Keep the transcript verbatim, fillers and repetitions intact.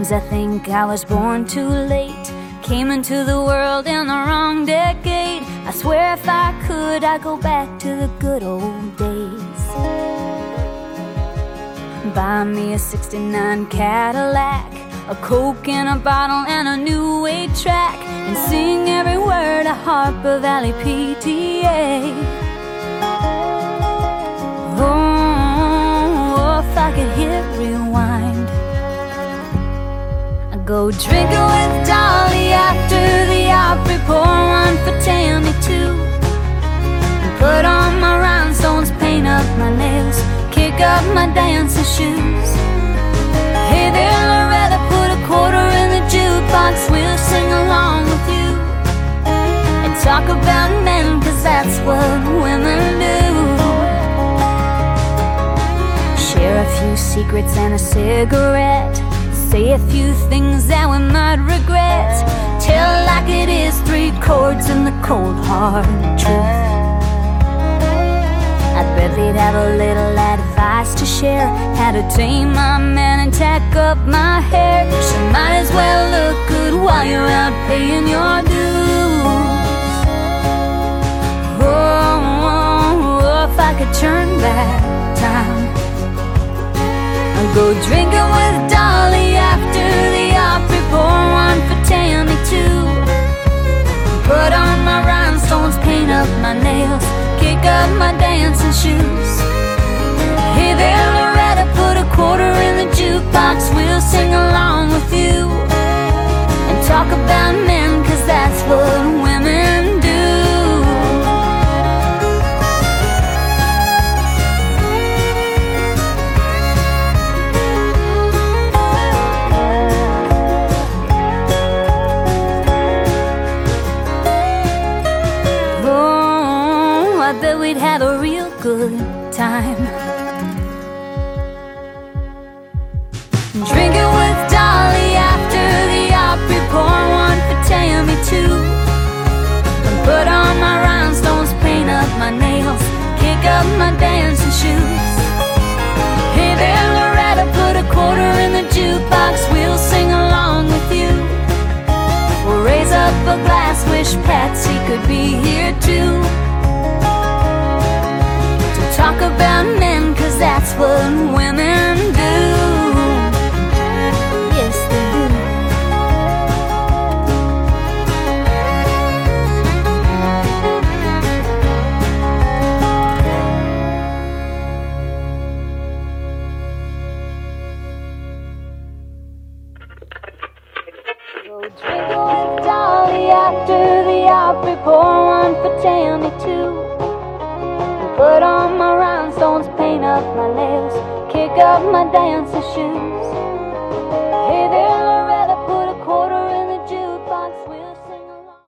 Sometimes I think I was born too late, came into the world in the wrong decade. I swear if I could, I'd go back to the good old days. Buy me a sixty-nine Cadillac, a Coke in a bottle and a new eight track, and sing every word of Harper Valley P T A. Oh, if I could hit rewind, I'd go drinking with Dolly after the Opry, pour one for Tammy too, and put on my rhinestones, paint up my nails, kick up my dancing shoes. Hey there, Loretta, put a quarter in the jukebox, we'll sing along with you and talk about men, cause that's what women do. Share a few secrets and a cigarette, say a few things that we might regret, tell like it is, three chords and the cold hard truth. I bet they'd have a little advice to share, how to tame my man and tack up my hair. So might as well look good while you're out paying your dues. Oh, oh, oh, if I could turn back time, I'd go drinking with Dolly after the Opry, pour one for Tammy too, put on my rhinestones, paint up my nails, kick up my dancing shoes. Hey there, Loretta, put a quarter in the jukebox, we'll sing along with you and talk about men, cause that's what women do. Oh, I bet we'd have a real good time, drinking with Dolly after the Opry, pour one for Tammy too, and put on my rhinestones, paint up my nails, kick up my dancing shoes. Hey there, Loretta, put a quarter in the jukebox, we'll sing along with you, we'll raise up a glass, wish Patsy could be here too, to talk about men, cause that's what women do. Yes, they do. Go drinking with Dolly after the Opry, pour one for Tammy too, and put on my rhinestones, paint up my nails, kick up my dancing shoes.